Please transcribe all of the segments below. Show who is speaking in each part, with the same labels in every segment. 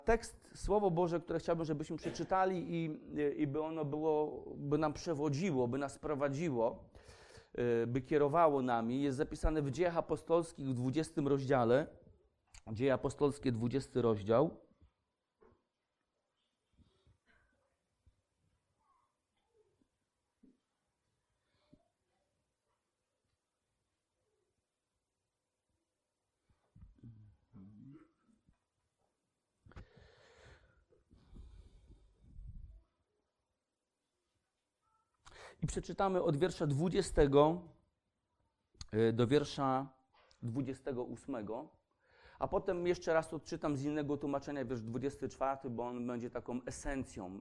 Speaker 1: Tekst, Słowo Boże, które chciałbym, żebyśmy przeczytali i by ono by nam przewodziło, by nas prowadziło, by kierowało nami, jest zapisane w Dziejach Apostolskich w 20 rozdziale. Dzieje Apostolskie, 20 rozdział. I przeczytamy od wiersza 20 do wiersza 28, a potem jeszcze raz odczytam z innego tłumaczenia wiersz 24, bo on będzie taką esencją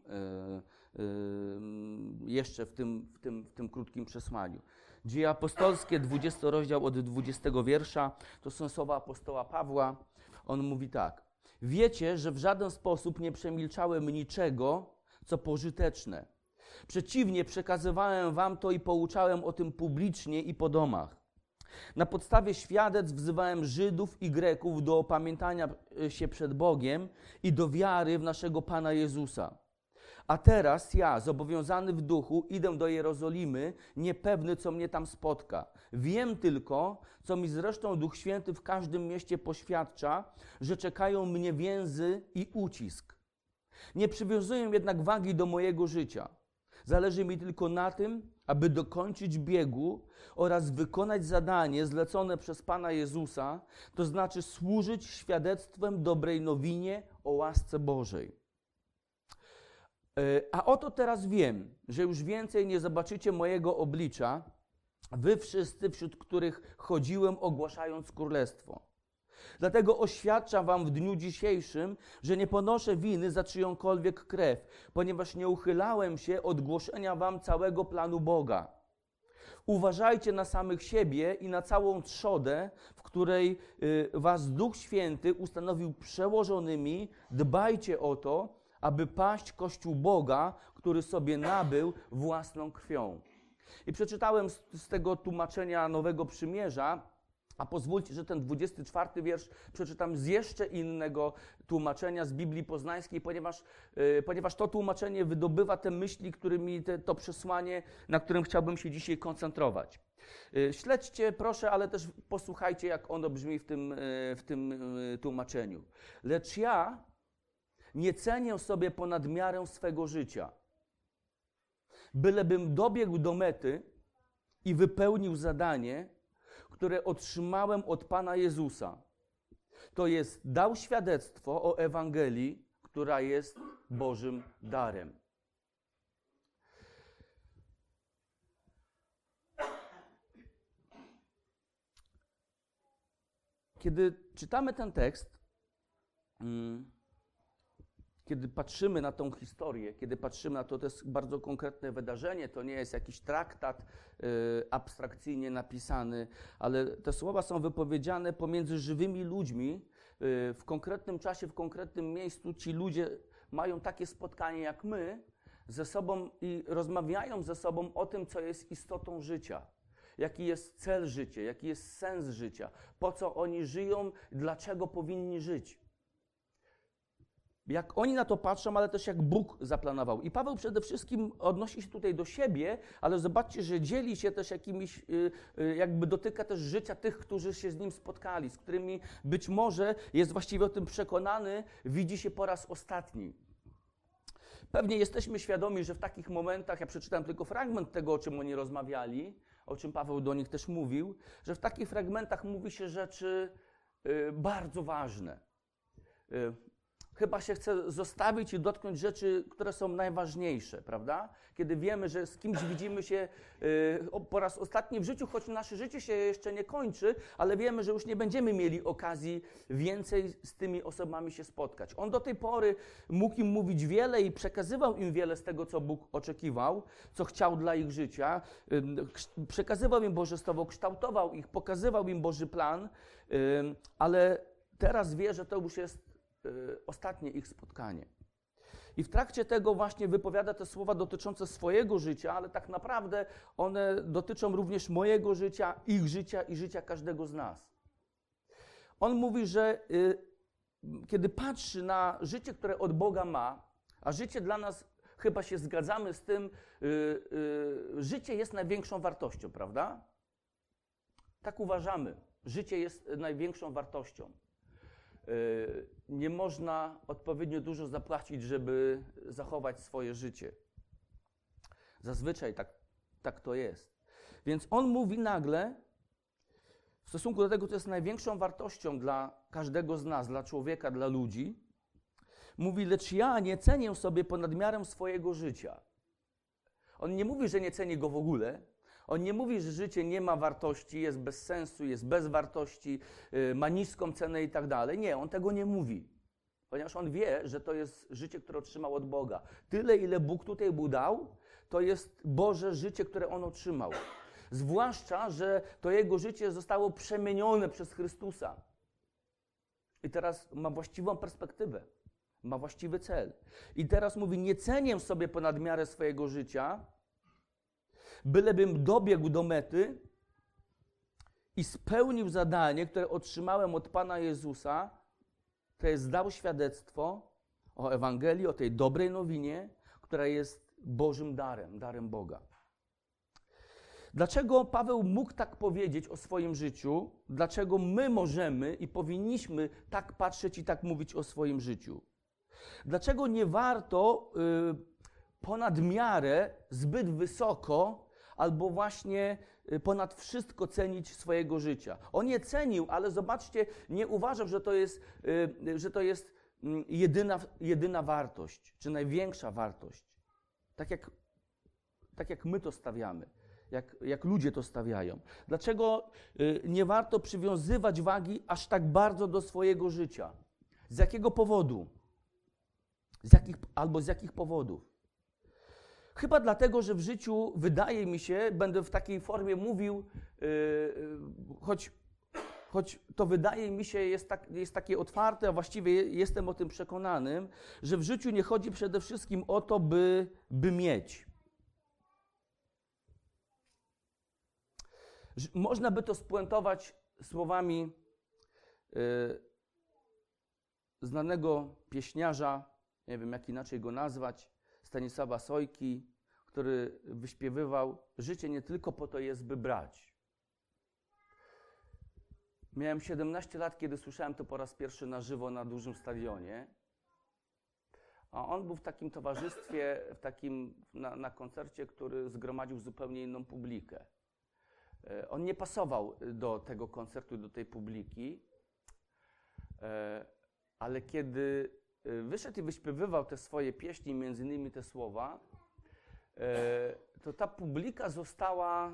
Speaker 1: jeszcze w tym krótkim przesłaniu. Dzieje apostolskie, 20 rozdział od 20 wiersza, to są słowa apostoła Pawła. On mówi tak: wiecie, że w żaden sposób nie przemilczałem niczego, co pożyteczne. Przeciwnie, przekazywałem wam to i pouczałem o tym publicznie i po domach. Na podstawie świadectw wzywałem Żydów i Greków do opamiętania się przed Bogiem i do wiary w naszego Pana Jezusa. A teraz ja, zobowiązany w duchu, idę do Jerozolimy, niepewny, co mnie tam spotka. Wiem tylko, co mi zresztą Duch Święty w każdym mieście poświadcza, że czekają mnie więzy i ucisk. Nie przywiązuję jednak wagi do mojego życia. Zależy mi tylko na tym, aby dokończyć biegu oraz wykonać zadanie zlecone przez Pana Jezusa, to znaczy służyć świadectwem dobrej nowinie o łasce Bożej. A oto teraz wiem, że już więcej nie zobaczycie mojego oblicza, wy wszyscy, wśród których chodziłem, ogłaszając królestwo. Dlatego oświadczam wam w dniu dzisiejszym, że nie ponoszę winy za czyjąkolwiek krew, ponieważ nie uchylałem się od głoszenia wam całego planu Boga. Uważajcie na samych siebie i na całą trzodę, w której was Duch Święty ustanowił przełożonymi. Dbajcie o to, aby paść Kościół Boga, który sobie nabył własną krwią. I przeczytałem z tego tłumaczenia Nowego Przymierza, a pozwólcie, że ten 24 wiersz przeczytam z jeszcze innego tłumaczenia, z Biblii Poznańskiej, ponieważ to tłumaczenie wydobywa te myśli, którymi to przesłanie, na którym chciałbym się dzisiaj koncentrować. Śledźcie proszę, ale też posłuchajcie, jak ono brzmi w tym tłumaczeniu. Lecz ja nie cenię sobie ponad miarę swego życia, bylebym dobiegł do mety i wypełnił zadanie, które otrzymałem od Pana Jezusa. To jest, dał świadectwo o Ewangelii, która jest Bożym darem. Kiedy czytamy ten tekst, kiedy patrzymy na tą historię, kiedy patrzymy na to, to jest bardzo konkretne wydarzenie, to nie jest jakiś traktat abstrakcyjnie napisany, ale te słowa są wypowiedziane pomiędzy żywymi ludźmi w konkretnym czasie, w konkretnym miejscu. Ci ludzie mają takie spotkanie jak my ze sobą i rozmawiają ze sobą o tym, co jest istotą życia. Jaki jest cel życia, jaki jest sens życia, po co oni żyją, dlaczego powinni żyć. Jak oni na to patrzą, ale też jak Bóg zaplanował. I Paweł przede wszystkim odnosi się tutaj do siebie, ale zobaczcie, że dzieli się też jakimiś, jakby dotyka też życia tych, którzy się z nim spotkali, z którymi być może jest właściwie o tym przekonany, widzi się po raz ostatni. Pewnie jesteśmy świadomi, że w takich momentach, ja przeczytałem tylko fragment tego, o czym oni rozmawiali, o czym Paweł do nich też mówił, że w takich fragmentach mówi się rzeczy bardzo ważne. Chyba się chce zostawić i dotknąć rzeczy, które są najważniejsze, prawda? Kiedy wiemy, że z kimś widzimy się po raz ostatni w życiu, choć nasze życie się jeszcze nie kończy, ale wiemy, że już nie będziemy mieli okazji więcej z tymi osobami się spotkać. On do tej pory mógł im mówić wiele i przekazywał im wiele z tego, co Bóg oczekiwał, co chciał dla ich życia. Przekazywał im Boże Słowo, kształtował ich, pokazywał im Boży plan, ale teraz wie, że to już jest ostatnie ich spotkanie. I w trakcie tego właśnie wypowiada te słowa dotyczące swojego życia, ale tak naprawdę one dotyczą również mojego życia, ich życia i życia każdego z nas. On mówi, że kiedy patrzy na życie, które od Boga ma, a życie dla nas, chyba się zgadzamy z tym, życie jest największą wartością, prawda? Tak uważamy. Życie jest największą wartością. Nie można odpowiednio dużo zapłacić, żeby zachować swoje życie. Zazwyczaj tak to jest. Więc on mówi nagle, w stosunku do tego, co jest największą wartością dla każdego z nas, dla człowieka, dla ludzi, mówi, lecz ja nie cenię sobie ponad miarę swojego życia. On nie mówi, że nie ceni go w ogóle. On nie mówi, że życie nie ma wartości, jest bez sensu, jest bez wartości, ma niską cenę i tak dalej. Nie, on tego nie mówi. Ponieważ on wie, że to jest życie, które otrzymał od Boga. Tyle, ile Bóg tutaj mu dał, to jest Boże życie, które on otrzymał. Zwłaszcza, że to jego życie zostało przemienione przez Chrystusa. I teraz ma właściwą perspektywę, ma właściwy cel. I teraz mówi, nie cenię sobie ponad miarę swojego życia, bylebym dobiegł do mety i spełnił zadanie, które otrzymałem od Pana Jezusa, to jest dał świadectwo o Ewangelii, o tej dobrej nowinie, która jest Bożym darem Boga. Dlaczego Paweł mógł tak powiedzieć o swoim życiu? Dlaczego my możemy i powinniśmy tak patrzeć i tak mówić o swoim życiu? Dlaczego nie warto ponad miarę, zbyt wysoko, albo właśnie ponad wszystko cenić swojego życia? On je cenił, ale zobaczcie, nie uważał, że to jest jedyna wartość, czy największa wartość. Tak jak my to stawiamy. Jak ludzie to stawiają. Dlaczego nie warto przywiązywać wagi aż tak bardzo do swojego życia? Z jakiego powodu? Z jakich powodów? Chyba dlatego, że w życiu, wydaje mi się, będę w takiej formie mówił, choć to wydaje mi się jest takie otwarte, a właściwie jestem o tym przekonanym, że w życiu nie chodzi przede wszystkim o to, by mieć. Można by to spuentować słowami znanego pieśniarza, nie wiem jak inaczej go nazwać, Stanisława Sojki, który wyśpiewywał: życie nie tylko po to jest, by brać. Miałem 17 lat, kiedy słyszałem to po raz pierwszy na żywo na dużym stadionie. A on był w takim towarzystwie, na koncercie, który zgromadził zupełnie inną publikę. On nie pasował do tego koncertu, do tej publiki, ale kiedy wyszedł i wyśpiewywał te swoje pieśni, między innymi te słowa, to ta publika została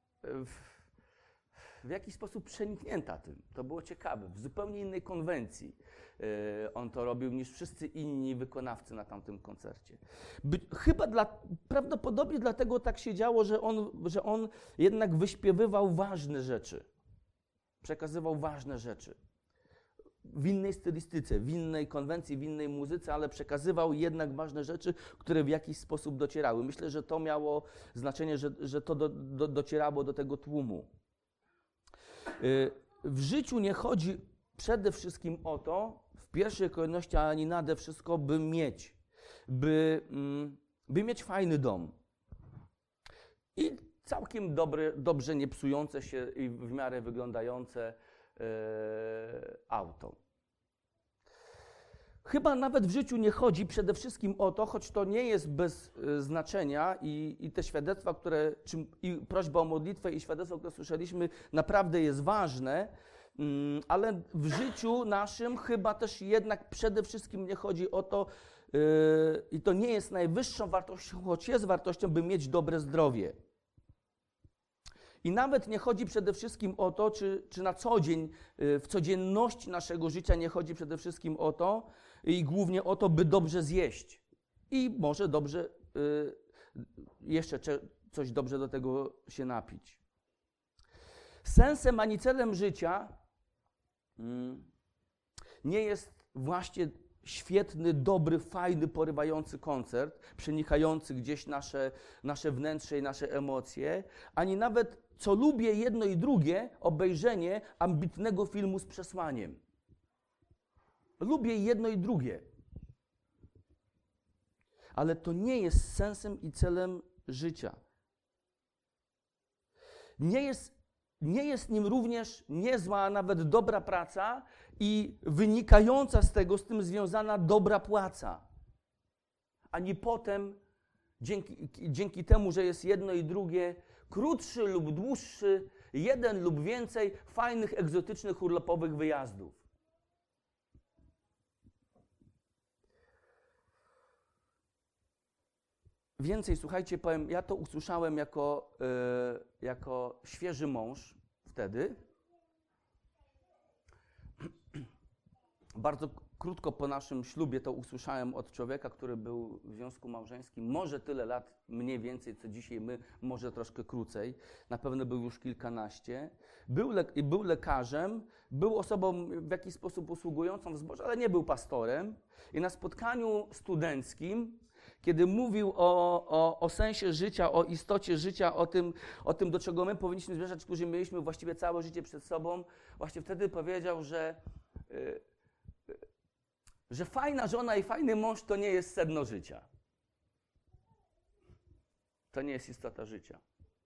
Speaker 1: w jakiś sposób przeniknięta tym. To było ciekawe, w zupełnie innej konwencji on to robił niż wszyscy inni wykonawcy na tamtym koncercie. Prawdopodobnie dlatego tak się działo, że on jednak wyśpiewywał ważne rzeczy, przekazywał ważne rzeczy. W innej stylistyce, w innej konwencji, w innej muzyce, ale przekazywał jednak ważne rzeczy, które w jakiś sposób docierały. Myślę, że to miało znaczenie, że to docierało do tego tłumu. W życiu nie chodzi przede wszystkim o to, w pierwszej kolejności, ani nade wszystko, by mieć fajny dom. I całkiem dobrze nie psujące się i w miarę wyglądające auto. Chyba nawet w życiu nie chodzi przede wszystkim o to, choć to nie jest bez znaczenia i te świadectwa, i prośba o modlitwę i świadectwo, które słyszeliśmy, naprawdę jest ważne, ale w życiu naszym chyba też jednak przede wszystkim nie chodzi o to, i to nie jest najwyższą wartością, choć jest wartością, by mieć dobre zdrowie. I nawet nie chodzi przede wszystkim o to, czy na co dzień, w codzienności naszego życia nie chodzi przede wszystkim o to i głównie o to, by dobrze zjeść. I może dobrze, jeszcze coś dobrze do tego się napić. Sensem ani celem życia nie jest właśnie świetny, dobry, fajny, porywający koncert, przenikający gdzieś nasze wnętrze i nasze emocje, ani nawet, co lubię jedno i drugie, obejrzenie ambitnego filmu z przesłaniem. Lubię jedno i drugie. Ale to nie jest sensem i celem życia. Nie jest nim również niezła, a nawet dobra praca i wynikająca z tego, z tym związana dobra płaca. Ani potem, dzięki temu, że jest jedno i drugie, krótszy lub dłuższy, jeden lub więcej fajnych, egzotycznych, urlopowych wyjazdów. Więcej, słuchajcie, powiem, ja to usłyszałem jako świeży mąż wtedy. Bardzo krótko po naszym ślubie to usłyszałem od człowieka, który był w związku małżeńskim, może tyle lat, mniej więcej, co dzisiaj my, może troszkę krócej. Na pewno był już kilkanaście. Był lekarzem, był osobą w jakiś sposób usługującą w zborze, ale nie był pastorem. I na spotkaniu studenckim, kiedy mówił o sensie życia, o istocie życia, o tym, do czego my powinniśmy zmierzać, którzy mieliśmy właściwie całe życie przed sobą, właśnie wtedy powiedział, że fajna żona i fajny mąż to nie jest sedno życia. To nie jest istota życia.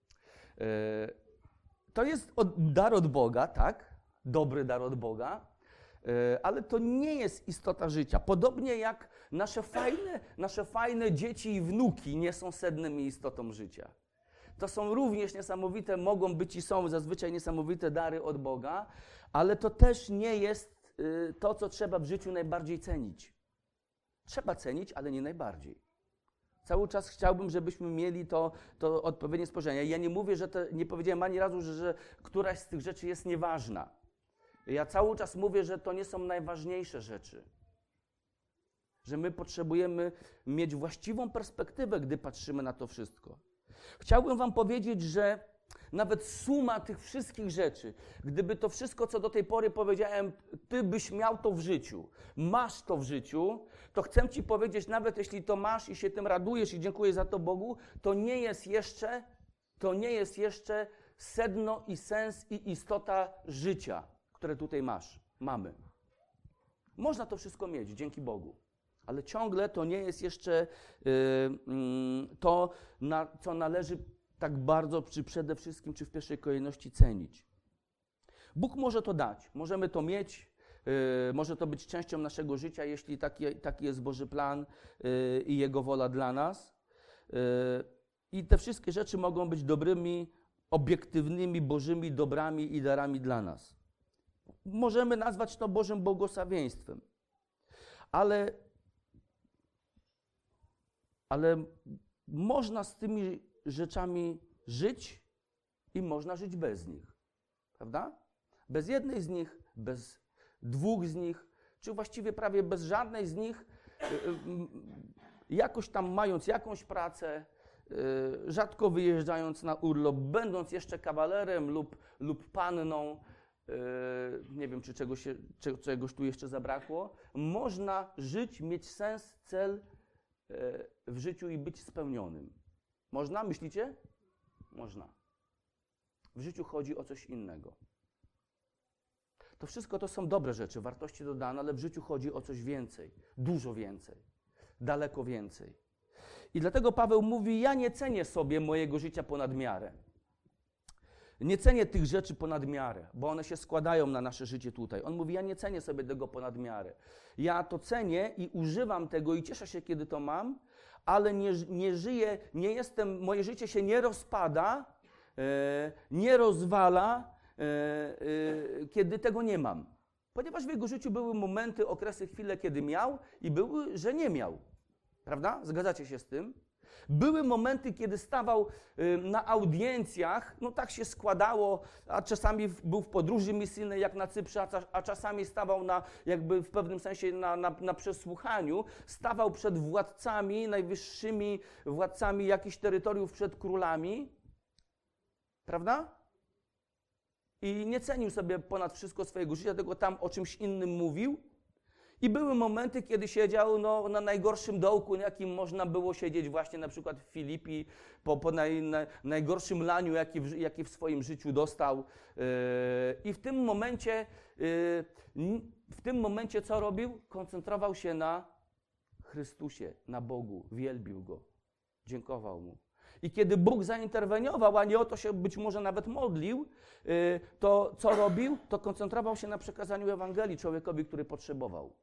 Speaker 1: To jest dar od Boga, tak? Dobry dar od Boga, ale to nie jest istota życia. Podobnie jak nasze fajne dzieci i wnuki nie są sednem i istotą życia. To są również niesamowite, mogą być i są zazwyczaj niesamowite dary od Boga, ale to też nie jest to, co trzeba w życiu najbardziej cenić. Trzeba cenić, ale nie najbardziej. Cały czas chciałbym, żebyśmy mieli to odpowiednie spojrzenie. Ja nie mówię, nie powiedziałem ani razu, że któraś z tych rzeczy jest nieważna. Ja cały czas mówię, że to nie są najważniejsze rzeczy. Że my potrzebujemy mieć właściwą perspektywę, gdy patrzymy na to wszystko. Chciałbym wam powiedzieć, że nawet suma tych wszystkich rzeczy, gdyby to wszystko, co do tej pory powiedziałem, ty byś miał to w życiu, masz to w życiu, to chcę ci powiedzieć, nawet jeśli to masz i się tym radujesz i dziękuję za to Bogu, to nie jest jeszcze sedno i sens i istota życia, które tutaj mamy. Można to wszystko mieć, dzięki Bogu, ale ciągle to nie jest jeszcze to, co należy tak bardzo, czy przede wszystkim, czy w pierwszej kolejności cenić. Bóg może to dać, możemy to mieć, może to być częścią naszego życia, jeśli taki jest Boży plan i Jego wola dla nas. I te wszystkie rzeczy mogą być dobrymi, obiektywnymi, Bożymi dobrami i darami dla nas. Możemy nazwać to Bożym błogosławieństwem. Ale można z tymi rzeczami żyć i można żyć bez nich. Prawda? Bez jednej z nich, bez dwóch z nich, czy właściwie prawie bez żadnej z nich, jakoś tam mając jakąś pracę, rzadko wyjeżdżając na urlop, będąc jeszcze kawalerem lub panną, nie wiem, czy czegoś tu jeszcze zabrakło, można żyć, mieć sens, cel w życiu i być spełnionym. Można? Myślicie? Można. W życiu chodzi o coś innego. To wszystko to są dobre rzeczy, wartości dodane, ale w życiu chodzi o coś więcej, dużo więcej, daleko więcej. I dlatego Paweł mówi, ja nie cenię sobie mojego życia ponad miarę. Nie cenię tych rzeczy ponad miarę, bo one się składają na nasze życie tutaj. On mówi, ja nie cenię sobie tego ponad miarę. Ja to cenię i używam tego i cieszę się, kiedy to mam, ale nie żyję, moje życie się nie rozpada, nie rozwala, kiedy tego nie mam. Ponieważ w jego życiu były momenty, okresy, chwile, kiedy miał i były, że nie miał. Prawda? Zgadzacie się z tym? Były momenty, kiedy stawał na audiencjach, no tak się składało, a czasami był w podróży misyjnej jak na Cyprze, a czasami stawał jakby w pewnym sensie na przesłuchaniu, stawał przed władcami, najwyższymi władcami jakichś terytoriów, przed królami, prawda? I nie cenił sobie ponad wszystko swojego życia, tylko tam o czymś innym mówił. I były momenty, kiedy siedział na najgorszym dołku, na jakim można było siedzieć właśnie na przykład w Filipi, po najgorszym laniu, jaki w swoim życiu dostał. I w tym momencie w tym momencie co robił? Koncentrował się na Chrystusie, na Bogu, wielbił Go, dziękował Mu. I kiedy Bóg zainterweniował, a nie o to się być może nawet modlił, to co robił? To koncentrował się na przekazaniu Ewangelii człowiekowi, który potrzebował.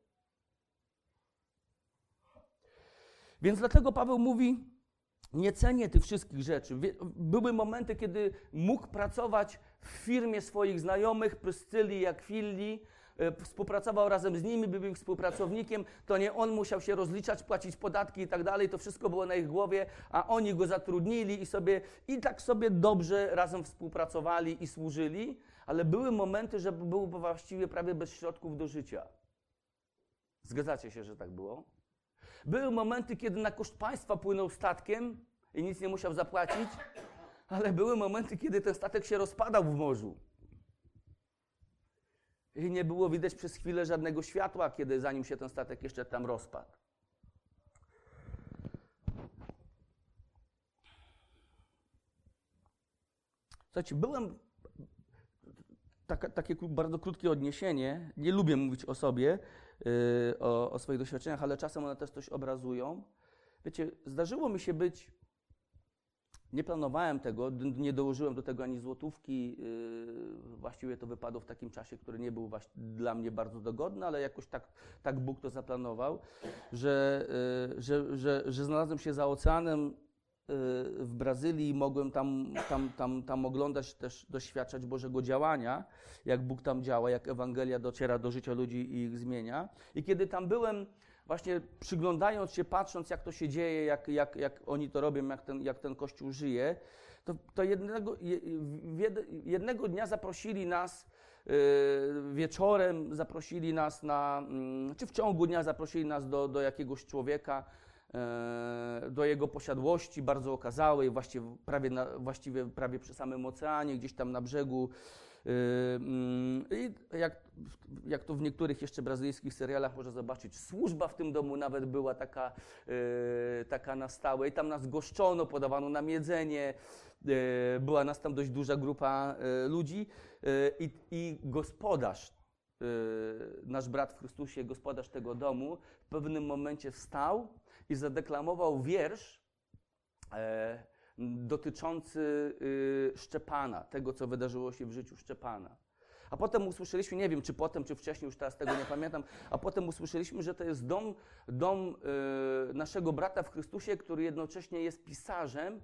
Speaker 1: Więc dlatego Paweł mówi, nie cenię tych wszystkich rzeczy. Były momenty, kiedy mógł pracować w firmie swoich znajomych, Pryscyli i Akwili, współpracował razem z nimi, był ich współpracownikiem, to nie on musiał się rozliczać, płacić podatki i tak dalej, to wszystko było na ich głowie, a oni go zatrudnili i tak sobie dobrze razem współpracowali i służyli, ale były momenty, że był właściwie prawie bez środków do życia. Zgadzacie się, że tak było? Były momenty, kiedy na koszt państwa płynął statkiem i nic nie musiał zapłacić, ale były momenty, kiedy ten statek się rozpadał w morzu. I nie było widać przez chwilę żadnego światła, zanim się ten statek jeszcze tam rozpadł. Słuchajcie, takie bardzo krótkie odniesienie, nie lubię mówić o sobie, o swoich doświadczeniach, ale czasem one też coś obrazują. Wiecie, zdarzyło mi się być, nie planowałem tego, nie dołożyłem do tego ani złotówki, właściwie to wypadło w takim czasie, który nie był dla mnie bardzo dogodny, ale jakoś tak Bóg to zaplanował, że znalazłem się za oceanem w Brazylii i mogłem tam oglądać, też doświadczać Bożego działania, jak Bóg tam działa, jak Ewangelia dociera do życia ludzi i ich zmienia. I kiedy tam byłem, właśnie przyglądając się, patrząc jak to się dzieje, jak oni to robią, jak ten Kościół żyje, to jednego dnia zaprosili nas, wieczorem zaprosili nas czy w ciągu dnia zaprosili nas do jakiegoś człowieka, do jego posiadłości bardzo okazałej, właściwie prawie przy samym oceanie, gdzieś tam na brzegu. I jak to w niektórych jeszcze brazylijskich serialach można zobaczyć, służba w tym domu nawet była taka na stałe i tam nas goszczono, podawano nam jedzenie, była nas tam dość duża grupa ludzi i gospodarz, nasz brat w Chrystusie, gospodarz tego domu, w pewnym momencie wstał i zadeklamował wiersz dotyczący Szczepana, tego, co wydarzyło się w życiu Szczepana. A potem usłyszeliśmy, nie wiem, czy potem, czy wcześniej, już teraz tego nie pamiętam, a potem usłyszeliśmy, że to jest dom naszego brata w Chrystusie, który jednocześnie jest pisarzem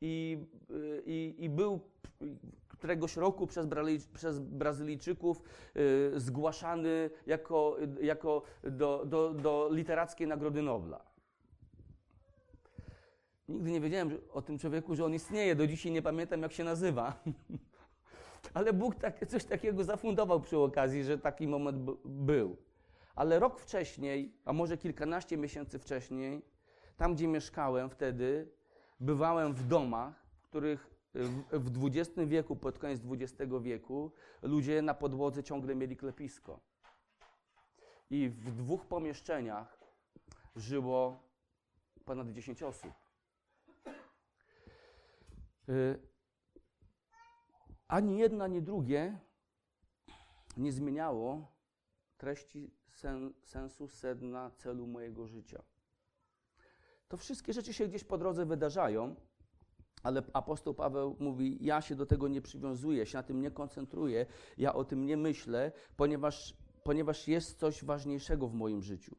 Speaker 1: i był któregoś roku przez Brazylijczyków zgłaszany jako do literackiej Nagrody Nobla. Nigdy nie wiedziałem o tym człowieku, że on istnieje. Do dzisiaj nie pamiętam, jak się nazywa. Ale Bóg coś takiego zafundował przy okazji, że taki moment był. Ale rok wcześniej, a może kilkanaście miesięcy wcześniej, tam gdzie mieszkałem wtedy, bywałem w domach, w których w XX wieku, pod koniec XX wieku, ludzie na podłodze ciągle mieli klepisko. I w 2 pomieszczeniach żyło ponad 10 osób. Ani jedno, ani drugie nie zmieniało treści, sensu, sedna, celu mojego życia. To wszystkie rzeczy się gdzieś po drodze wydarzają, ale apostoł Paweł mówi, ja się do tego nie przywiązuję, się na tym nie koncentruję, ja o tym nie myślę, ponieważ jest coś ważniejszego w moim życiu.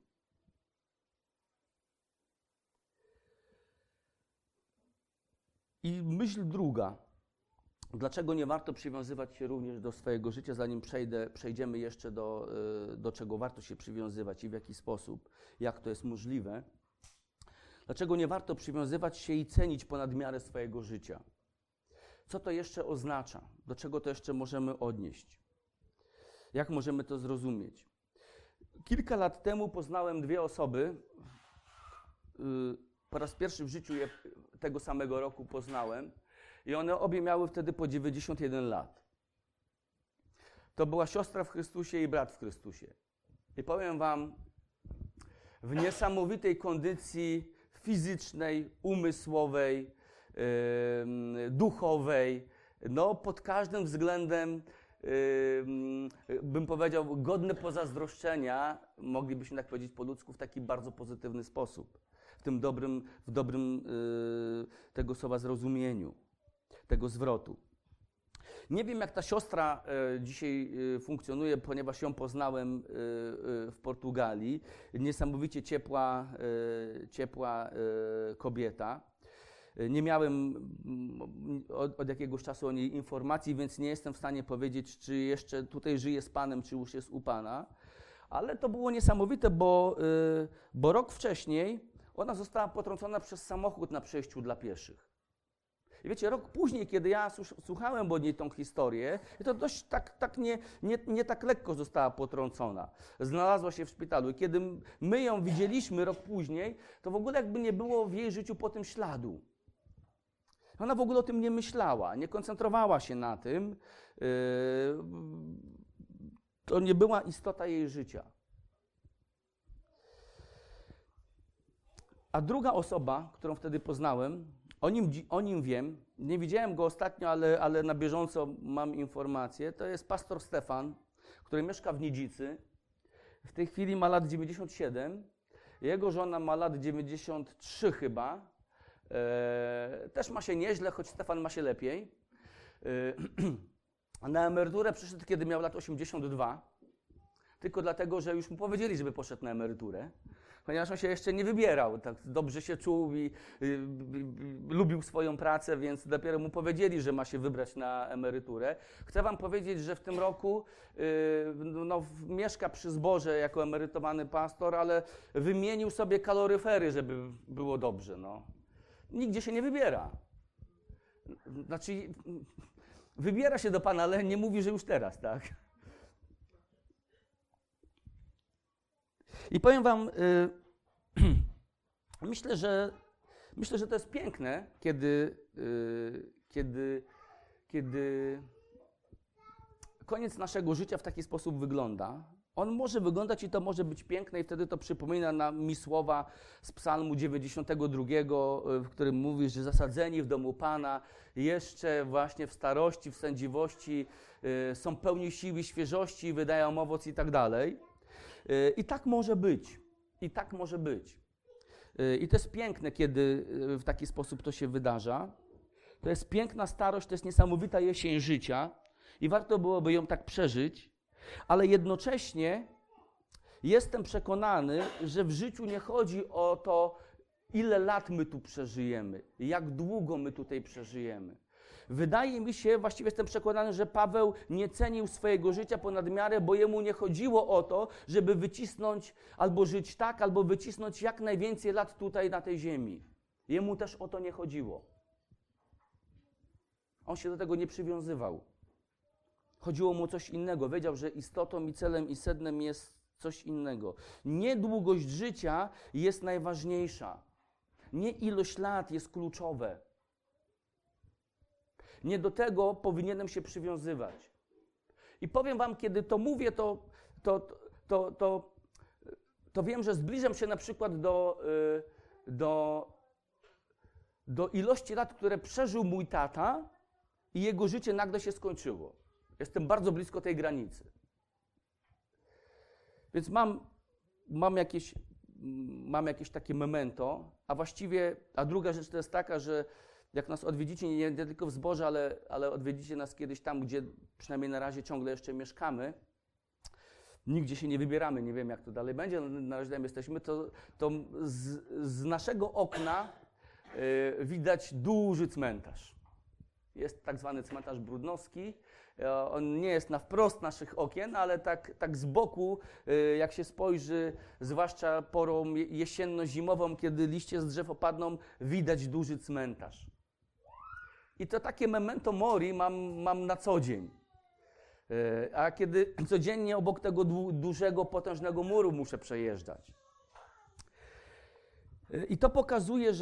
Speaker 1: I myśl druga, dlaczego nie warto przywiązywać się również do swojego życia, zanim przejdziemy jeszcze do czego warto się przywiązywać i w jaki sposób, jak to jest możliwe. Dlaczego nie warto przywiązywać się i cenić ponad miarę swojego życia? Co to jeszcze oznacza? Do czego to jeszcze możemy odnieść? Jak możemy to zrozumieć? Kilka lat temu poznałem 2 osoby, po raz pierwszy w życiu je tego samego roku poznałem i one obie miały wtedy po 91 lat. To była siostra w Chrystusie i brat w Chrystusie. I powiem wam, w niesamowitej kondycji fizycznej, umysłowej, duchowej, no pod każdym względem bym powiedział, godne pozazdroszczenia, moglibyśmy tak powiedzieć po ludzku, w taki bardzo pozytywny sposób. W dobrym tego słowa zrozumieniu, tego zwrotu. Nie wiem, jak ta siostra dzisiaj funkcjonuje, ponieważ ją poznałem w Portugalii. Niesamowicie ciepła kobieta. Nie miałem od jakiegoś czasu o niej informacji, więc nie jestem w stanie powiedzieć, czy jeszcze tutaj żyje z Panem, czy już jest u Pana. Ale to było niesamowite, bo rok wcześniej ona została potrącona przez samochód na przejściu dla pieszych. I wiecie, rok później, kiedy ja słuchałem od niej tą historię, to dość nie tak lekko została potrącona. Znalazła się w szpitalu i kiedy my ją widzieliśmy rok później, to w ogóle jakby nie było w jej życiu po tym śladu. Ona w ogóle o tym nie myślała, nie koncentrowała się na tym. To nie była istota jej życia. A druga osoba, którą wtedy poznałem, o nim wiem, nie widziałem go ostatnio, ale na bieżąco mam informację, to jest pastor Stefan, który mieszka w Nidzicy. W tej chwili ma lat 97, jego żona ma lat 93 chyba. Też ma się nieźle, choć Stefan ma się lepiej. Na emeryturę przyszedł, kiedy miał lat 82, tylko dlatego, że już mu powiedzieli, żeby poszedł na emeryturę. Ponieważ on się jeszcze nie wybierał, tak dobrze się czuł i lubił swoją pracę, więc dopiero mu powiedzieli, że ma się wybrać na emeryturę. Chcę wam powiedzieć, że w tym roku mieszka przy zborze jako emerytowany pastor, ale wymienił sobie kaloryfery, żeby było dobrze. Nigdzie się nie wybiera. Znaczy, wybiera się do Pana, ale nie mówi, że już teraz, tak? I powiem wam, myślę, że to jest piękne, kiedy koniec naszego życia w taki sposób wygląda. On może wyglądać i to może być piękne i wtedy to przypomina mi słowa z Psalmu 92, w którym mówi, że zasadzeni w domu Pana jeszcze właśnie w starości, w sędziwości są pełni siły, świeżości, wydają owoc i tak dalej. I tak może być. I tak może być. I to jest piękne, kiedy w taki sposób to się wydarza. To jest piękna starość, to jest niesamowita jesień życia i warto byłoby ją tak przeżyć, ale jednocześnie jestem przekonany, że w życiu nie chodzi o to, ile lat my tu przeżyjemy, jak długo my tutaj przeżyjemy. Wydaje mi się, właściwie jestem przekonany, że Paweł nie cenił swojego życia ponad miarę, bo jemu nie chodziło o to, żeby wycisnąć albo żyć tak, albo wycisnąć jak najwięcej lat tutaj na tej ziemi. Jemu też o to nie chodziło. On się do tego nie przywiązywał. Chodziło mu o coś innego. Wiedział, że istotą i celem i sednem jest coś innego. Nie długość życia jest najważniejsza. Nie ilość lat jest kluczowe. Nie do tego powinienem się przywiązywać. I powiem wam, kiedy to mówię, to wiem, że zbliżam się na przykład do ilości lat, które przeżył mój tata i jego życie nagle się skończyło. Jestem bardzo blisko tej granicy. Więc mam jakieś takie memento, a druga rzecz to jest taka, że jak nas odwiedzicie, nie tylko w zborze, ale odwiedzicie nas kiedyś tam, gdzie przynajmniej na razie ciągle jeszcze mieszkamy, nigdzie się nie wybieramy, nie wiem jak to dalej będzie, na razie tam jesteśmy, to z naszego okna widać duży cmentarz. Jest tak zwany cmentarz Brudnowski. On nie jest na wprost naszych okien, ale tak z boku, jak się spojrzy, zwłaszcza porą jesienno-zimową, kiedy liście z drzew opadną, widać duży cmentarz. I to takie memento mori mam na co dzień. A kiedy codziennie obok tego dużego, potężnego muru muszę przejeżdżać. I to pokazuje,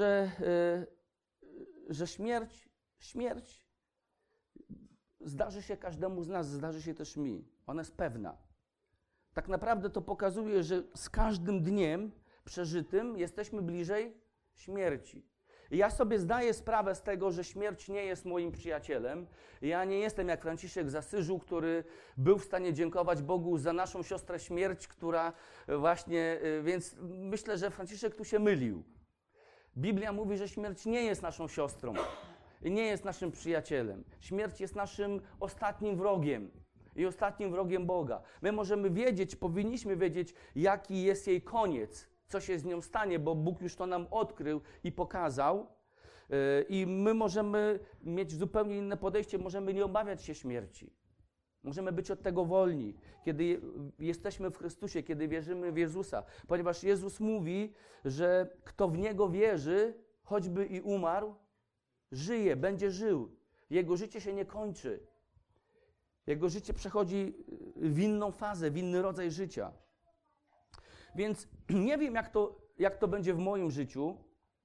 Speaker 1: że śmierć zdarzy się każdemu z nas, zdarzy się też mi. Ona jest pewna. Tak naprawdę to pokazuje, że z każdym dniem przeżytym jesteśmy bliżej śmierci. I ja sobie zdaję sprawę z tego, że śmierć nie jest moim przyjacielem. Ja nie jestem jak Franciszek z Asyżu, który był w stanie dziękować Bogu za naszą siostrę śmierć, która właśnie, więc myślę, że Franciszek tu się mylił. Biblia mówi, że śmierć nie jest naszą siostrą i nie jest naszym przyjacielem. Śmierć jest naszym ostatnim wrogiem i ostatnim wrogiem Boga. My możemy wiedzieć, powinniśmy wiedzieć, jaki jest jej koniec, co się z nią stanie, bo Bóg już to nam odkrył i pokazał. I my możemy mieć zupełnie inne podejście, możemy nie obawiać się śmierci. Możemy być od tego wolni, kiedy jesteśmy w Chrystusie, kiedy wierzymy w Jezusa. Ponieważ Jezus mówi, że kto w Niego wierzy, choćby i umarł, żyje, będzie żył. Jego życie się nie kończy. Jego życie przechodzi w inną fazę, w inny rodzaj życia. Więc nie wiem, jak to będzie w moim życiu.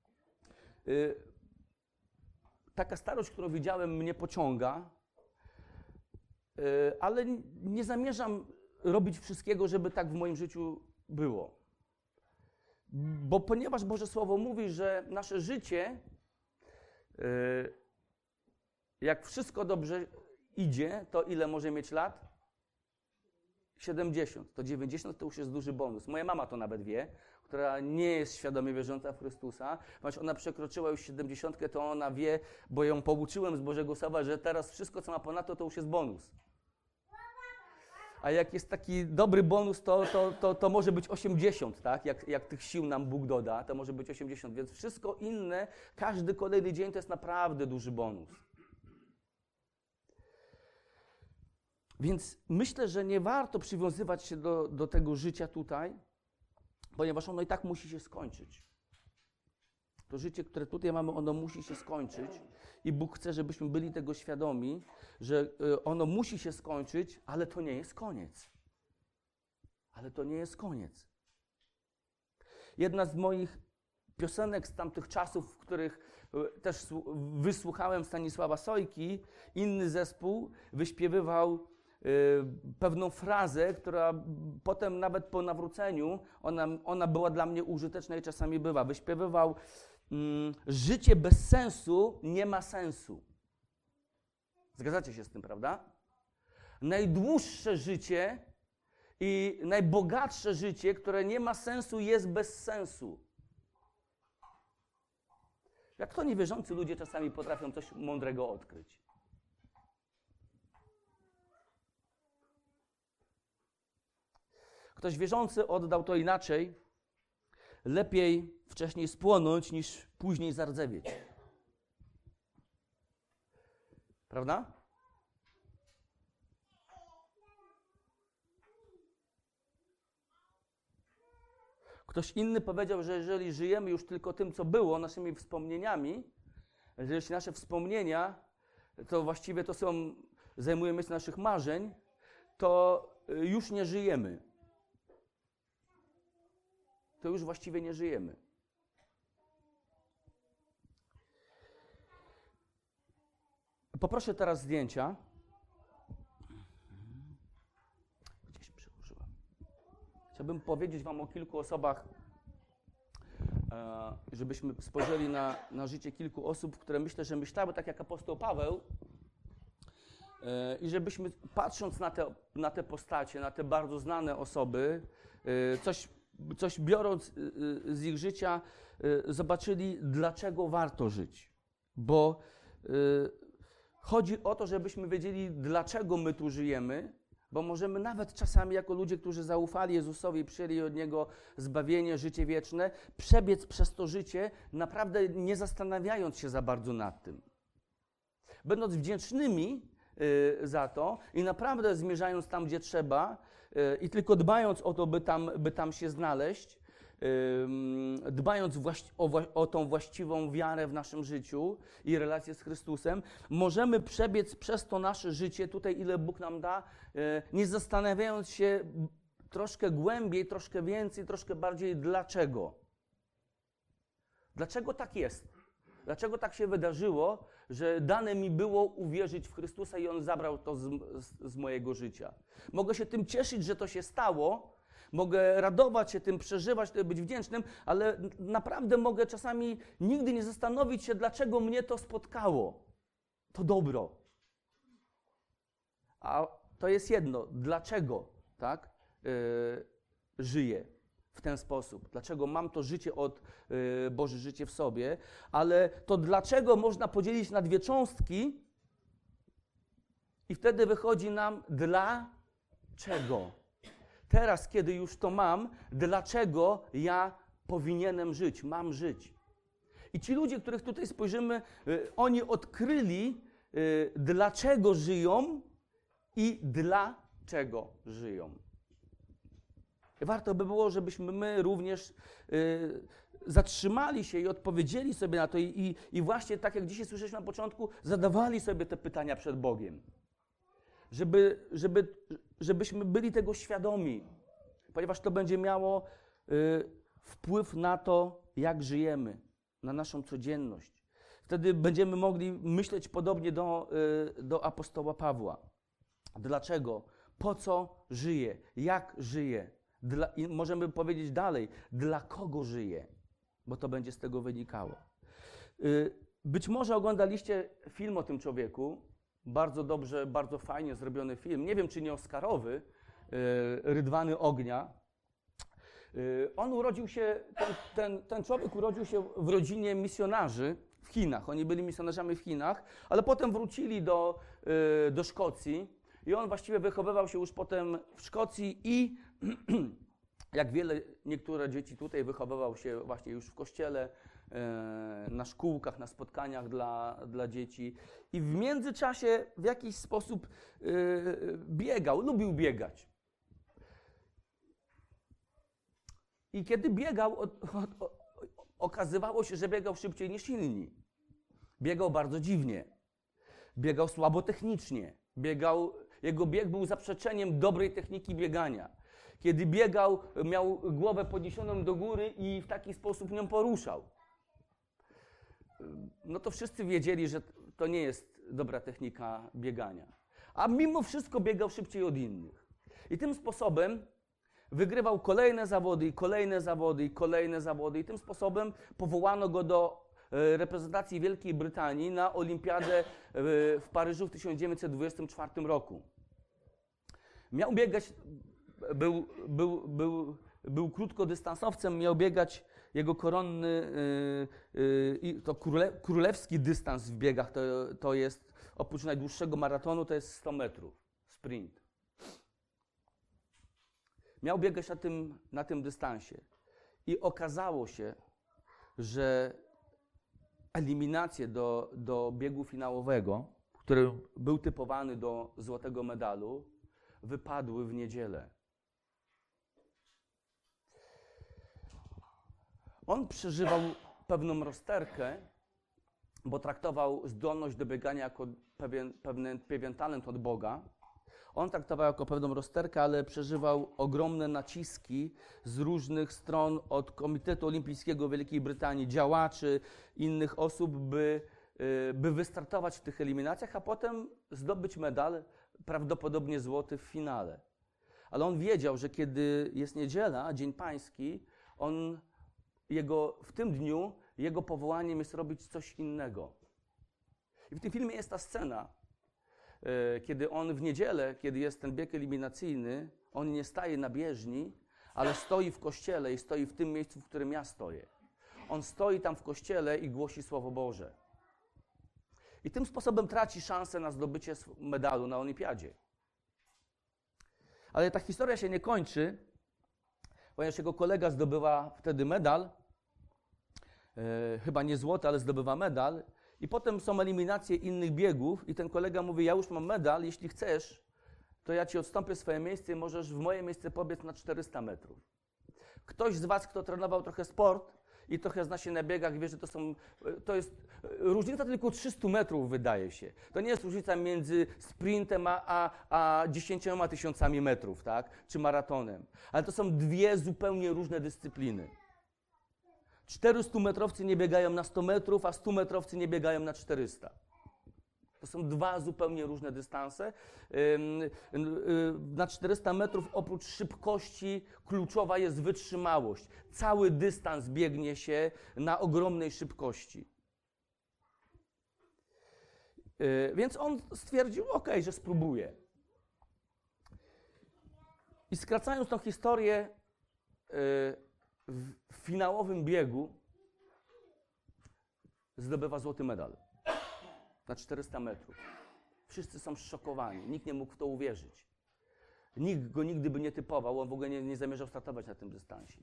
Speaker 1: Taka starość, którą widziałem, mnie pociąga, ale nie zamierzam robić wszystkiego, żeby tak w moim życiu było. Bo ponieważ Boże Słowo mówi, że nasze życie, jak wszystko dobrze idzie, to ile może mieć lat? 70. To 90 to już jest duży bonus. Moja mama to nawet wie, która nie jest świadomie wierząca w Chrystusa. Ponieważ ona przekroczyła już 70, to ona wie, bo ją pouczyłem z Bożego Słowa, że teraz wszystko, co ma ponadto, to już jest bonus. A jak jest taki dobry bonus, to może być 80, tak? Jak tych sił nam Bóg doda, to może być 80. Więc wszystko inne, każdy kolejny dzień to jest naprawdę duży bonus. Więc myślę, że nie warto przywiązywać się do tego życia tutaj, ponieważ ono i tak musi się skończyć. To życie, które tutaj mamy, ono musi się skończyć i Bóg chce, żebyśmy byli tego świadomi, że ono musi się skończyć, ale to nie jest koniec. Ale to nie jest koniec. Jedna z moich piosenek z tamtych czasów, w których też wysłuchałem Stanisława Sojki, inny zespół wyśpiewywał pewną frazę, która potem nawet po nawróceniu, ona była dla mnie użyteczna i czasami bywa. Wyśpiewywał: życie bez sensu nie ma sensu. Zgadzacie się z tym, prawda? Najdłuższe życie i najbogatsze życie, które nie ma sensu, jest bez sensu. Jak to niewierzący ludzie czasami potrafią coś mądrego odkryć. Ktoś wierzący oddał to inaczej. Lepiej wcześniej spłonąć, niż później zardzewieć. Prawda? Ktoś inny powiedział, że jeżeli żyjemy już tylko tym, co było, naszymi wspomnieniami, że jeśli nasze wspomnienia, to właściwie to są, zajmujemy się naszych marzeń, to już nie żyjemy. To już właściwie nie żyjemy. Poproszę teraz zdjęcia. Gdzieś przełożyłem. Chciałbym powiedzieć wam o kilku osobach, żebyśmy spojrzeli na życie kilku osób, które myślę, że myślały tak jak apostoł Paweł i żebyśmy, patrząc na te postacie, na te bardzo znane osoby, coś biorąc z ich życia, zobaczyli, dlaczego warto żyć. Bo chodzi o to, żebyśmy wiedzieli, dlaczego my tu żyjemy, bo możemy nawet czasami jako ludzie, którzy zaufali Jezusowi i przyjęli od Niego zbawienie, życie wieczne, przebiec przez to życie, naprawdę nie zastanawiając się za bardzo nad tym. Będąc wdzięcznymi za to i naprawdę zmierzając tam, gdzie trzeba i tylko dbając o to, by tam się znaleźć, dbając o tą właściwą wiarę w naszym życiu i relację z Chrystusem, możemy przebiec przez to nasze życie, tutaj ile Bóg nam da, nie zastanawiając się troszkę głębiej, troszkę więcej, troszkę bardziej dlaczego. Dlaczego tak jest? Dlaczego tak się wydarzyło, że dane mi było uwierzyć w Chrystusa i On zabrał to z mojego życia? Mogę się tym cieszyć, że to się stało, mogę radować się tym, przeżywać, być wdzięcznym, ale naprawdę mogę czasami nigdy nie zastanowić się, dlaczego mnie to spotkało. To dobro. A to jest jedno, dlaczego, tak, żyję w ten sposób, dlaczego mam to życie od Boże życie w sobie, ale to dlaczego można podzielić na dwie cząstki i wtedy wychodzi nam dlaczego. Teraz, kiedy już to mam, dlaczego ja powinienem żyć, mam żyć. I ci ludzie, których tutaj spojrzymy, oni odkryli, dlaczego żyją i dlaczego żyją. Warto by było, żebyśmy my również zatrzymali się i odpowiedzieli sobie na to i właśnie tak jak dzisiaj słyszeliśmy na początku, zadawali sobie te pytania przed Bogiem. Żebyśmy byli tego świadomi, ponieważ to będzie miało wpływ na to, jak żyjemy, na naszą codzienność. Wtedy będziemy mogli myśleć podobnie do apostoła Pawła. Dlaczego? Po co żyję? Jak żyję? I możemy powiedzieć dalej, dla kogo żyję? Bo to będzie z tego wynikało. Być może oglądaliście film o tym człowieku, bardzo dobrze, bardzo fajnie zrobiony film. Nie wiem, czy nie Oscarowy, Rydwany ognia. On urodził się, ten człowiek urodził się w rodzinie misjonarzy w Chinach. Oni byli misjonarzami w Chinach, ale potem wrócili do Szkocji i on właściwie wychowywał się już potem w Szkocji i jak niektóre dzieci tutaj wychowywał się właśnie już w kościele, na szkółkach, na spotkaniach dla dzieci i w międzyczasie w jakiś sposób biegał, lubił biegać. I kiedy biegał, okazywało się, że biegał szybciej niż inni. Biegał bardzo dziwnie. Biegał słabo technicznie. Jego bieg był zaprzeczeniem dobrej techniki biegania. Kiedy biegał, miał głowę podniesioną do góry i w taki sposób nią poruszał. No to wszyscy wiedzieli, że to nie jest dobra technika biegania. A mimo wszystko biegał szybciej od innych. I tym sposobem wygrywał kolejne zawody i kolejne zawody i kolejne zawody. I tym sposobem powołano go do reprezentacji Wielkiej Brytanii na olimpiadę w Paryżu w 1924 roku. Miał biegać, był krótkodystansowcem, miał biegać jego koronny, to królewski dystans w biegach, to jest oprócz najdłuższego maratonu, to jest 100 metrów, sprint. Miał biegać na tym dystansie i okazało się, że eliminacje do biegu finałowego, który był typowany do złotego medalu, wypadły w niedzielę. On przeżywał pewną rozterkę, bo traktował zdolność do biegania jako pewien talent od Boga. On traktował jako pewną rozterkę, ale przeżywał ogromne naciski z różnych stron od Komitetu Olimpijskiego Wielkiej Brytanii, działaczy, innych osób, by wystartować w tych eliminacjach, a potem zdobyć medal, prawdopodobnie złoty w finale. Ale on wiedział, że kiedy jest niedziela, Dzień Pański, w tym dniu jego powołaniem jest robić coś innego. I w tym filmie jest ta scena, kiedy on w niedzielę, kiedy jest ten bieg eliminacyjny, on nie staje na bieżni, ale stoi w kościele i stoi w tym miejscu, w którym ja stoję. On stoi tam w kościele i głosi Słowo Boże. I tym sposobem traci szansę na zdobycie medalu na olimpiadzie. Ale ta historia się nie kończy, ponieważ jego kolega zdobywa wtedy medal, chyba nie złoty, ale zdobywa medal. I potem są eliminacje innych biegów i ten kolega mówi, ja już mam medal, jeśli chcesz, to ja ci odstąpię swoje miejsce i możesz w moje miejsce pobiec na 400 metrów. Ktoś z was, kto trenował trochę sport i trochę zna się na biegach, wie, że to jest różnica tylko 300 metrów, wydaje się. To nie jest różnica między sprintem a 10 000 metrów, tak? Czy maratonem. Ale to są dwie zupełnie różne dyscypliny. 400-metrowcy nie biegają na 100 metrów, a 100-metrowcy nie biegają na 400. To są dwa zupełnie różne dystanse. Na 400 metrów oprócz szybkości kluczowa jest wytrzymałość. Cały dystans biegnie się na ogromnej szybkości. Więc on stwierdził, że spróbuje. I skracając tą historię, w finałowym biegu zdobywa złoty medal na 400 metrów. Wszyscy są zszokowani, nikt nie mógł w to uwierzyć. Nikt go nigdy by nie typował, on w ogóle nie zamierzał startować na tym dystansie.